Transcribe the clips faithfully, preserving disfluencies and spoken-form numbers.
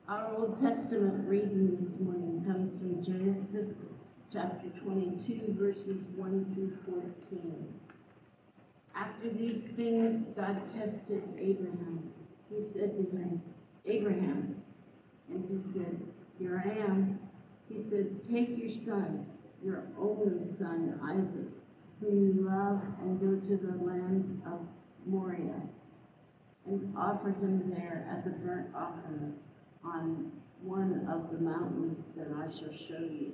Our Old Testament reading this morning comes from Genesis chapter twenty-two, verses one through fourteen. After these things, God tested Abraham. He said to him, "Abraham," and he said, "Here I am." He said, "Take your son, your only son, Isaac, whom you love, and go to the land of Moriah, and offer him there as a burnt offering on one of the mountains that I shall show you."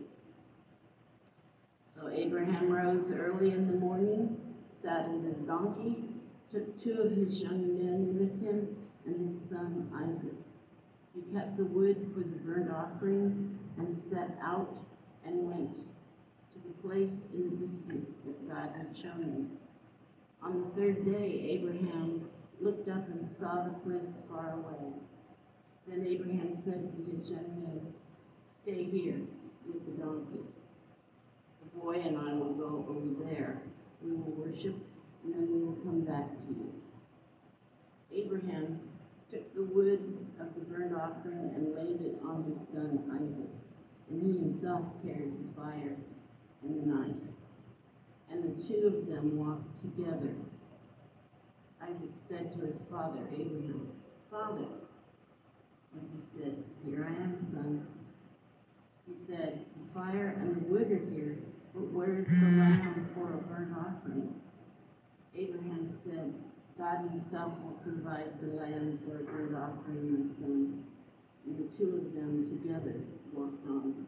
So Abraham rose early in the morning, saddled his donkey, took two of his young men with him, and his son Isaac. He cut the wood for the burnt offering and set out and went to the place in the distance that God had shown him. On the third day, Abraham looked up and saw the place far away. Then Abraham said to his young men, "Stay here with the donkey. The boy and I will go over there. We will worship, and then we will come back to you." Abraham took the wood of the burnt offering and laid it on his son Isaac, and he himself carried the fire and the knife. And the two of them walked together. Isaac said to his father Abraham, "Father." And he said, "Here I am, son." He said, "The fire and the wood are here, but where is the lamb for a burnt offering?" Abraham said, "God himself will provide the lamb for a burnt offering, my son." And the two of them together walked on.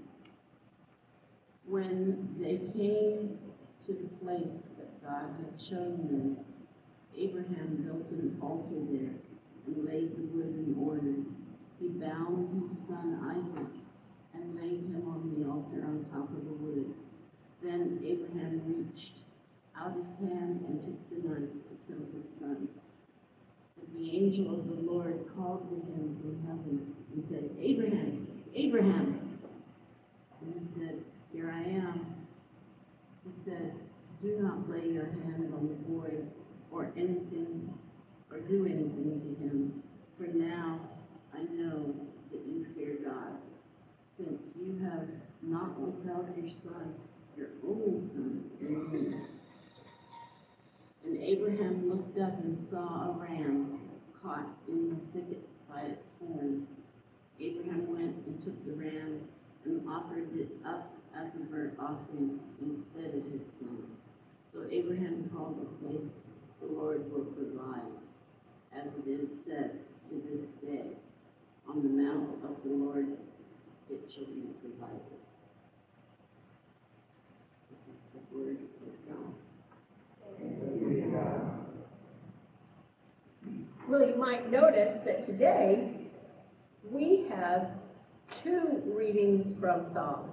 When they came to the place that God had shown them, Abraham built an altar there and laid the wood in order. He bound his son Isaac and laid him on the altar on top of the wood. Then Abraham reached out his hand and took the knife to kill his son. But the angel of the Lord called to him from heaven and said, "Abraham, Abraham." And he said, "Here I am." He said, "Do not lay your hand on the boy or anything, or do anything to him, for now I know that you fear God, since you have not withheld your son, your only son, from me." And Abraham looked up and saw a ram caught in the thicket by its horns. Abraham went and took the ram and offered it up as a burnt offering instead of his son. So Abraham called the place, "The Lord will provide," as it is said to this day, "On the mount of the Lord it shall be provided." This is the word of God. Well, you might notice that today we have two readings from Psalms.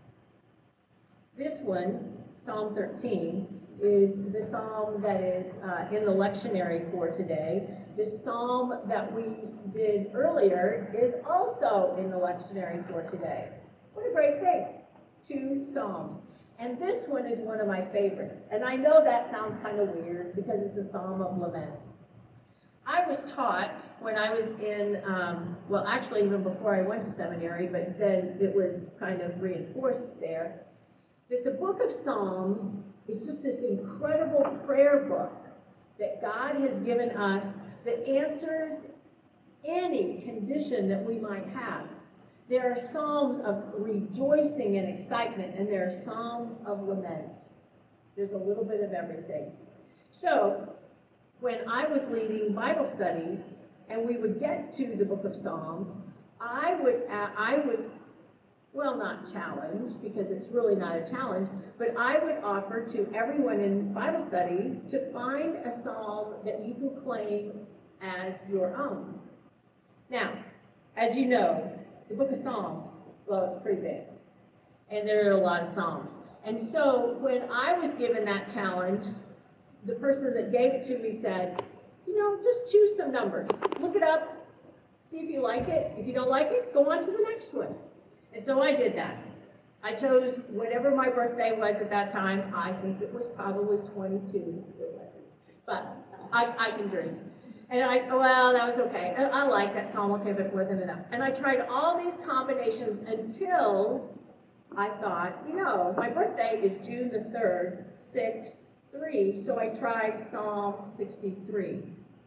This one, Psalm thirteen, is the psalm that is uh, in the lectionary for today. The psalm that we did earlier is also in the lectionary for today. What a great thing. Two psalms. And this one is one of my favorites. And I know that sounds kind of weird because it's a psalm of lament. I was taught when I was in, um, well, actually even before I went to seminary, but then it was kind of reinforced there, that the book of Psalms is just this incredible prayer book that God has given us that answers any condition that we might have. There are psalms of rejoicing and excitement, and there are psalms of lament. There's a little bit of everything. So, when I was leading Bible studies, and we would get to the book of Psalms, I would, uh, I would, well, not challenge, because it's really not a challenge, but I would offer to everyone in Bible study to find a psalm that you can claim as your own. Now, as you know, the book of Psalms, well, it's pretty big, and there are a lot of psalms. And so when I was given that challenge, the person that gave it to me said, you know, just choose some numbers. Look it up, see if you like it. If you don't like it, go on to the next one. And so I did that. I chose whatever my birthday was at that time. I think it was probably twenty-two. But I, I can dream. And I, well, that was okay. I, I like that song, okay, but it wasn't enough. And I tried all these combinations until I thought, you know, my birthday is June the third, six, three, so I tried Psalm sixty-three.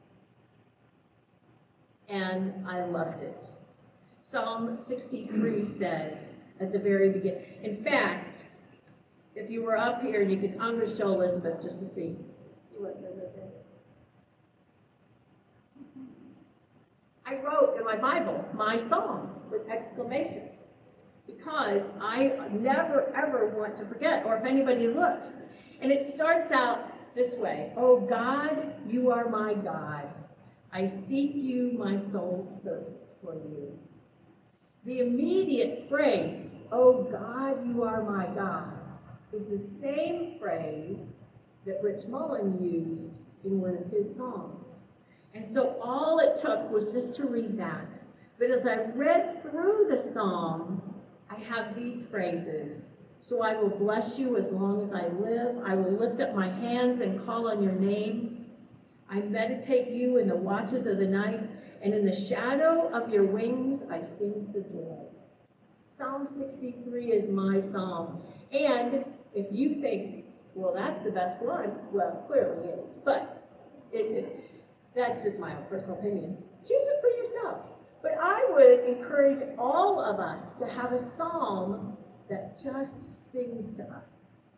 And I loved it. Psalm sixty-three says at the very beginning, in fact, if you were up here, you could, I'm going to show Elizabeth just to see. See what it says right there. I wrote in my Bible, my song, with exclamations, because I never, ever want to forget, or if anybody looks. And it starts out this way. Oh God, you are my God. I seek you, my soul thirsts for you. The immediate phrase, oh God, you are my God, is the same phrase that Rich Mullen used in one of his songs. And so all it took was just to read that. But as I read through the psalm, I have these phrases. So I will bless you as long as I live. I will lift up my hands and call on your name. I meditate you in the watches of the night, and in the shadow of your wings I sing for joy. Psalm sixty-three is my psalm. And if you think, well, that's the best one, well, clearly it is. But it, it that's just my own personal opinion. Choose it for yourself. But I would encourage all of us to have a psalm that just sings to us.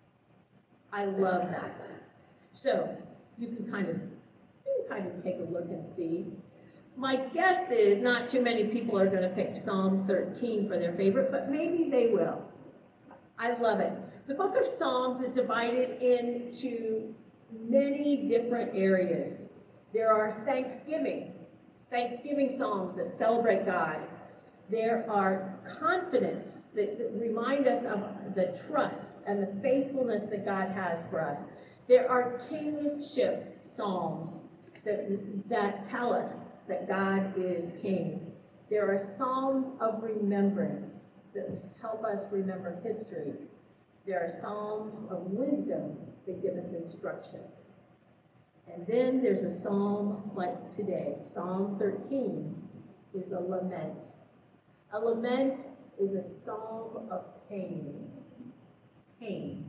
I love that. So you can kind of, you can kind of take a look and see. My guess is not too many people are going to pick Psalm thirteen for their favorite, but maybe they will. I love it. The book of Psalms is divided into many different areas. There are thanksgiving, thanksgiving songs that celebrate God. There are confidence that, that remind us of the trust and the faithfulness that God has for us. There are kingship psalms that, that tell us that God is king. There are psalms of remembrance that help us remember history. There are psalms of wisdom that give us instruction. And then there's a psalm like today, Psalm thirteen, is a lament. A lament is a psalm of pain. Pain.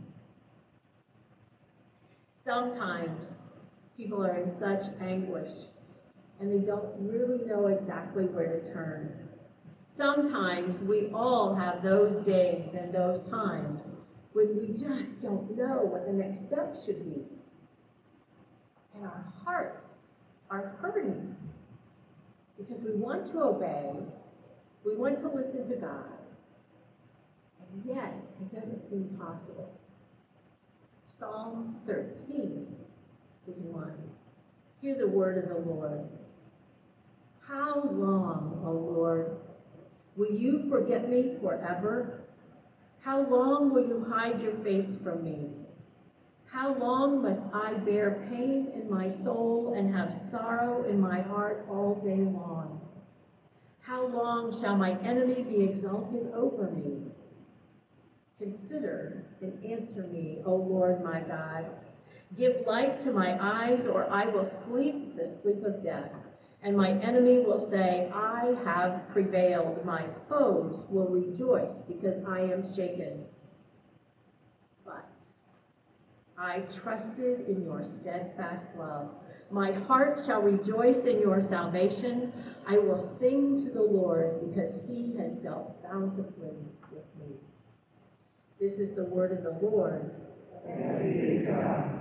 Sometimes people are in such anguish and they don't really know exactly where to turn. Sometimes we all have those days and those times when we just don't know what the next step should be. And our hearts are hurting because we want to obey, we want to listen to God, and yet it doesn't seem possible. Psalm thirteen is one. Hear the word of the Lord. How long, O Lord, will you forget me forever? How long will you hide your face from me? How long must I bear pain in my soul and have sorrow in my heart all day long? How long shall my enemy be exalted over me? Consider and answer me, O Lord my God. Give light to my eyes, or I will sleep the sleep of death. And my enemy will say, I have prevailed. My foes will rejoice because I am shaken. But I trusted in your steadfast love. My heart shall rejoice in your salvation. I will sing to the Lord because he has dealt bountifully with me. This is the word of the Lord. Thanks be to God.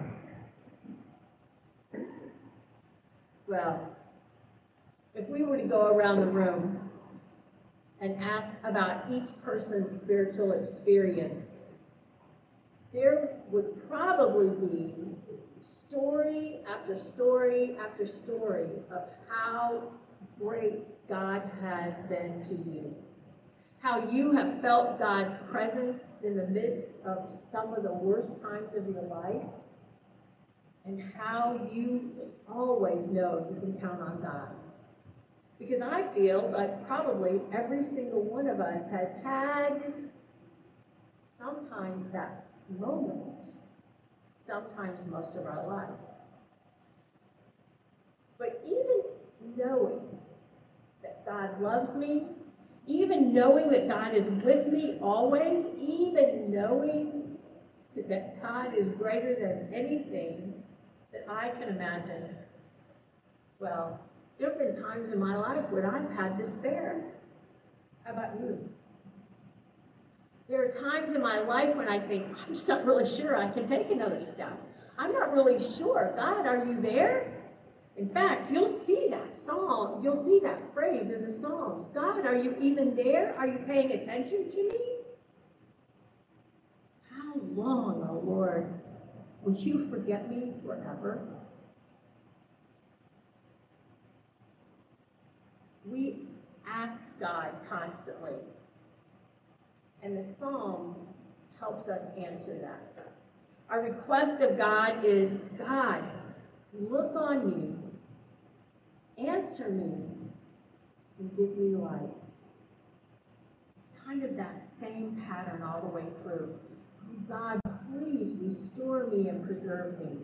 Well, if we were to go around the room and ask about each person's spiritual experience, there would probably be story after story after story of how great God has been to you. How you have felt God's presence in the midst of some of the worst times of your life. And how you always know you can count on God. Because I feel like probably every single one of us has had sometimes that moment, sometimes most of our life. But even knowing that God loves me, even knowing that God is with me always, even knowing that God is greater than anything that I can imagine. Well, there have been times in my life when I've had despair. How about you? There are times in my life when I think, I'm just not really sure I can take another step. I'm not really sure. God, are you there? In fact, you'll see that song, you'll see that phrase in the Psalms. God, are you even there? Are you paying attention to me? How long, oh Lord, will you forget me forever? We ask God constantly, and the Psalm helps us answer that. Our request of God is, God, look on me, answer me, and give me light. It's kind of that same pattern all the way through. God, please restore me and preserve me.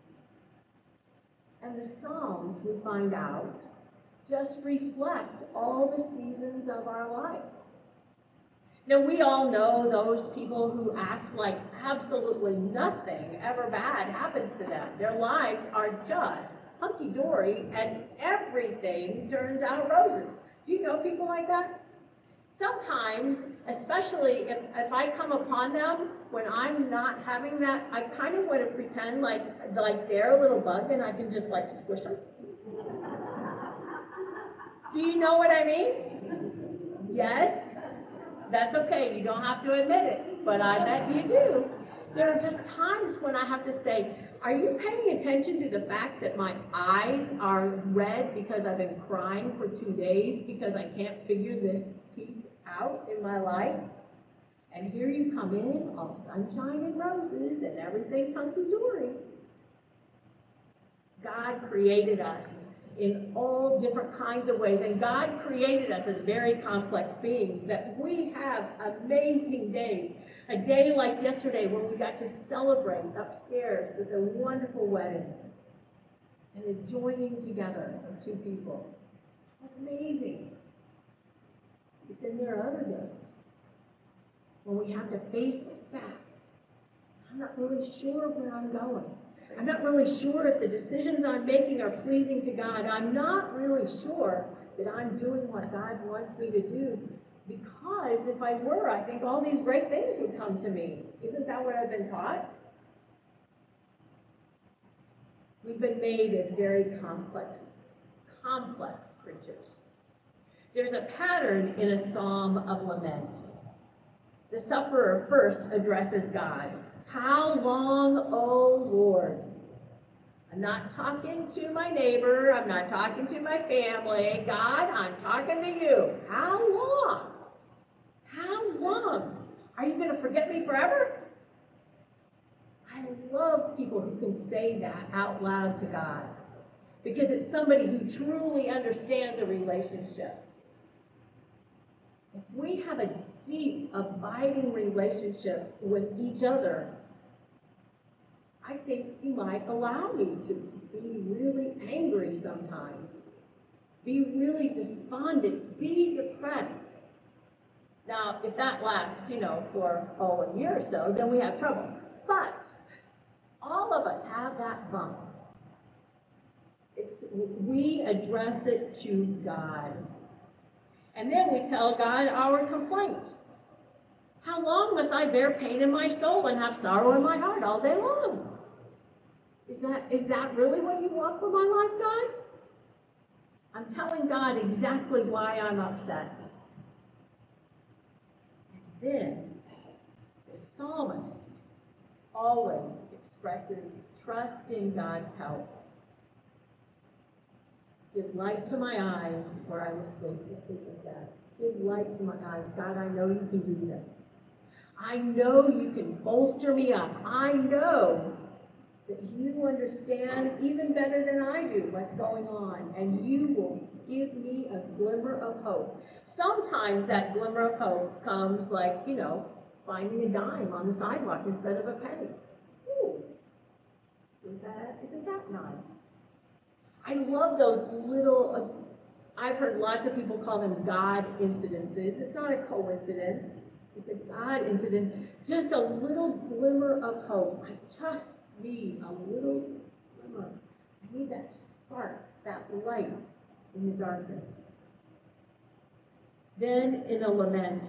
And the Psalms, we find out, just reflect all the seasons of our life. Now, we all know those people who act like absolutely nothing ever bad happens to them. Their lives are just hunky-dory and everything turns out roses. Do you know people like that? Sometimes, especially if, if I come upon them when I'm not having that, I kind of want to pretend like, like they're a little bug and I can just like squish them. Do you know what I mean? Yes? That's okay, you don't have to admit it, but I bet you do. There are just times when I have to say, are you paying attention to the fact that my eyes are red because I've been crying for two days because I can't figure this piece out in my life? And here you come in, all sunshine and roses, and everything's hunky-dory. God created us in all different kinds of ways. And God created us as very complex beings, that we have amazing days. A day like yesterday when we got to celebrate upstairs with a wonderful wedding and the joining together of two people. It was amazing. But then there are other days when we have to face the fact, I'm not really sure where I'm going. I'm not really sure if the decisions I'm making are pleasing to God. I'm not really sure that I'm doing what God wants me to do, because if I were, I think all these great things would come to me. Isn't that what I've been taught? We've been made as very complex, complex creatures. There's a pattern in a psalm of lament. The sufferer first addresses God. How long, O Lord? I'm not talking to my neighbor. I'm not talking to my family. God, I'm talking to you. How long? How long? Are you going to forget me forever? I love people who can say that out loud to God, because it's somebody who truly understands the relationship. If we have a deep, abiding relationship with each other, I think He might allow me to be really angry sometimes, be really despondent, be depressed. Now, if that lasts, you know, for, oh, a year or so, then we have trouble. But all of us have that bump. It's, we address it to God. And then we tell God our complaint. How long must I bear pain in my soul and have sorrow in my heart all day long? Is that, is that really what you want for my life, God? I'm telling God exactly why I'm upset. And then the psalmist always expresses trust in God's help. Give light to my eyes, or I will sleep the sleep of death. Give light to my eyes. God, I know you can do this. I know you can bolster me up. I know that you understand even better than I do what's going on, and you will give me a glimmer of hope. Sometimes that glimmer of hope comes like, you know, finding a dime on the sidewalk instead of a penny. Ooh, is that, isn't that nice? I love those little I've heard lots of people call them God incidences. It's not a coincidence. It's a God incident. Just a little glimmer of hope. I just need a little glimmer. I need that spark, that light in the darkness. Then in a lament,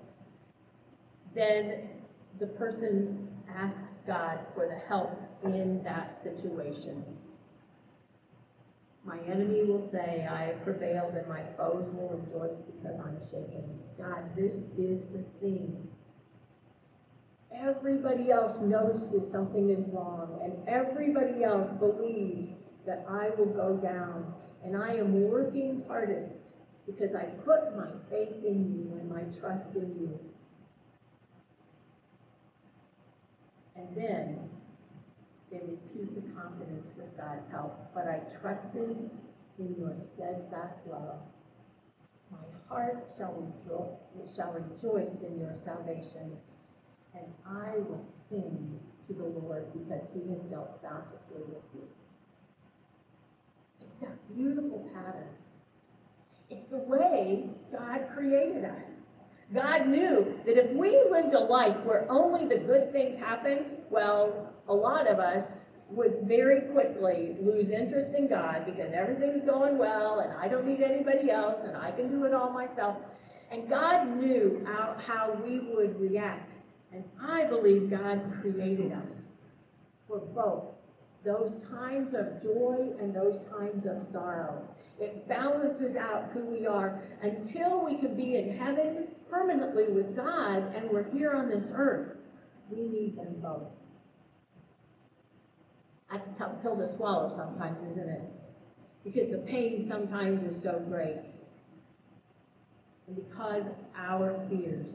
then the person asks God for the help in that situation. My enemy will say, I have prevailed, and my foes will rejoice because I'm shaken. God, this is the thing. Everybody else notices something is wrong, and everybody else believes that I will go down, and I am working hardest because I put my faith in you and my trust in you. And then they repeat the confidence with God's help. But I trusted in your steadfast love. My heart shall rejoice, shall rejoice in your salvation, and I will sing to the Lord because he has dealt bountifully with you. It's that beautiful pattern. It's the way God created us. God knew that if we lived a life where only the good things happened, well, a lot of us would very quickly lose interest in God because everything's going well and I don't need anybody else and I can do it all myself. And God knew how, how we would react. And I believe God created us for both those times of joy and those times of sorrow. It balances out who we are until we can be in heaven permanently with God and we're here on this earth. We need them both. That's a tough pill to swallow sometimes, isn't it? Because the pain sometimes is so great. And because of our fears.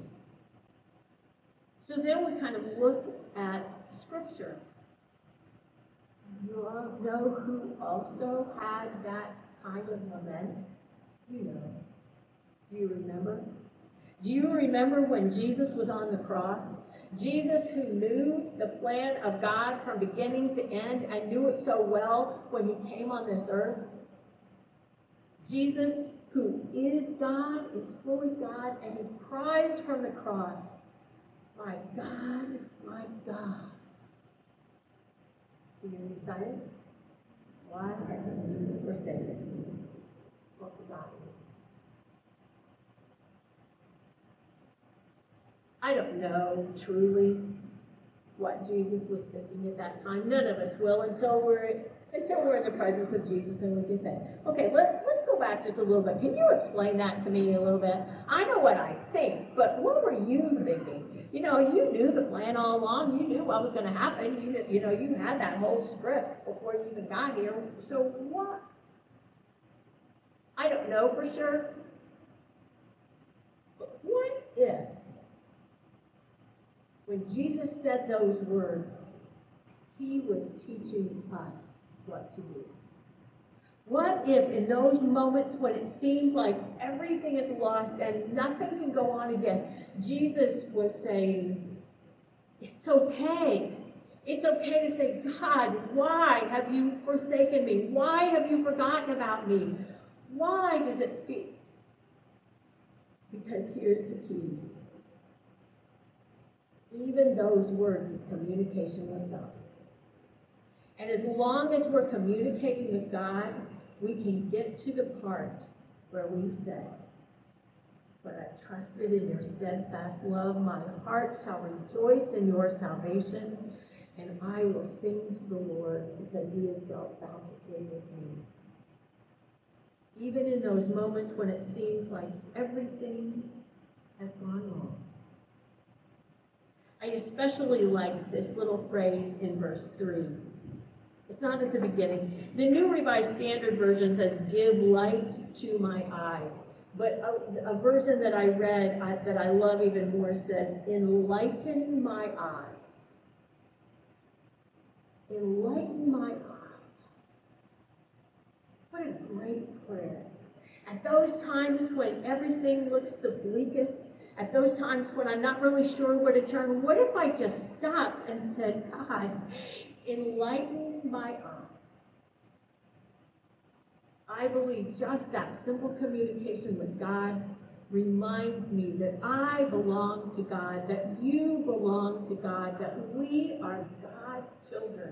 So then we kind of look at Scripture. You all know who also had that kind of lament? You know. Do you remember? Do you remember when Jesus was on the cross? Jesus, who knew the plan of God from beginning to end and knew it so well when he came on this earth. Jesus, who is God, is fully God, and he cries from the cross, my God, my God. Do you recite it? Why have you forsaken me? Or forgotten me? I don't know truly what Jesus was thinking at that time. None of us will until we're until we're in the presence of Jesus and we can say, okay, let, let's go back just a little bit. Can you explain that to me a little bit? I know what I think, but what were you thinking? You know, you knew the plan all along. You knew what was going to happen. You, you know, you had that whole script before you even got here. So what? I don't know for sure. But what if, when Jesus said those words, he was teaching us what to do? What if in those moments when it seems like everything is lost and nothing can go on again, Jesus was saying, it's okay. It's okay to say, God, why have you forsaken me? Why have you forgotten about me? Why does it feel? Because here's the key. Even those words is communication with God. And as long as we're communicating with God, we can get to the part where we say, but I trusted in your steadfast love. My heart shall rejoice in your salvation, and I will sing to the Lord because he has dealt bountifully with me. Even in those moments when it seems like everything has gone wrong. I especially like this little phrase in verse three. It's not at the beginning. The New Revised Standard Version says, give light to my eyes. But a, a version that I read I, that I love even more says, enlighten my eyes. Enlighten my eyes. What a great prayer. At those times when everything looks the bleakest, at those times when I'm not really sure where to turn, what if I just stopped and said, God, enlighten my eyes. I believe just that simple communication with God reminds me that I belong to God, that you belong to God, that we are God's children.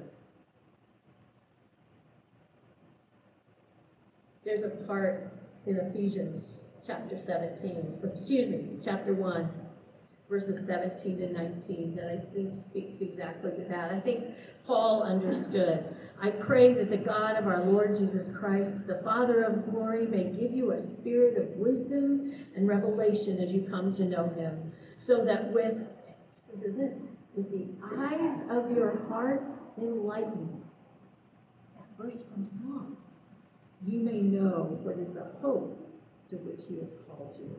There's a part in Ephesians chapter seventeen, or excuse me, chapter one, verses seventeen to nineteen, that I think speaks exactly to that. I think Paul understood. I pray that the God of our Lord Jesus Christ, the Father of glory, may give you a spirit of wisdom and revelation as you come to know him, so that with, listen to this, with the eyes of your heart enlightened, that verse from Psalms, you may know what is the hope to which he has called you.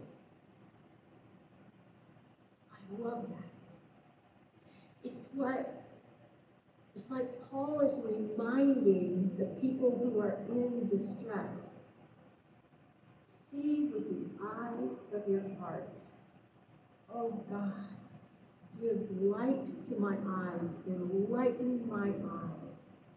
I love that. It's like, it's like Paul is reminding the people who are in distress, see with the eyes of your heart. Oh God, give light to my eyes, enlighten my eyes.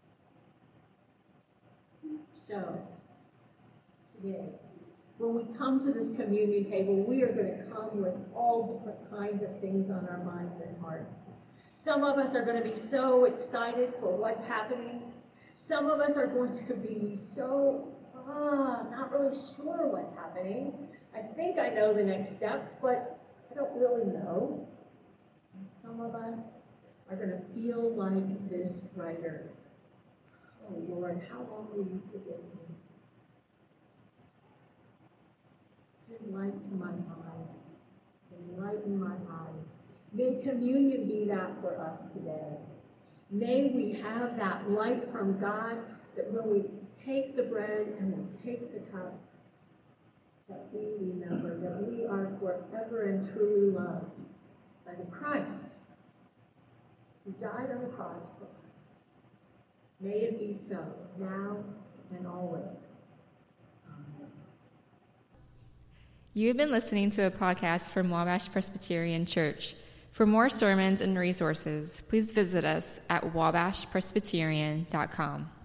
So, today, when we come to this communion table, we are going to come with all different kinds of things on our minds and hearts. Some of us are going to be so excited for what's happening. Some of us are going to be so, ah, not really sure what's happening. I think I know the next step, but I don't really know. And some of us are going to feel like this writer. Oh, Lord, how long will you forgive me? Give light to my eyes. Enlighten my eyes. May communion be that for us today. May we have that light from God, that when we take the bread and we take the cup, that we remember that we are forever and truly loved by the Christ who died on the cross for us. May it be so, now and always. Amen. You have been listening to a podcast from Wabash Presbyterian Church. For more sermons and resources, please visit us at wabash presbyterian dot com.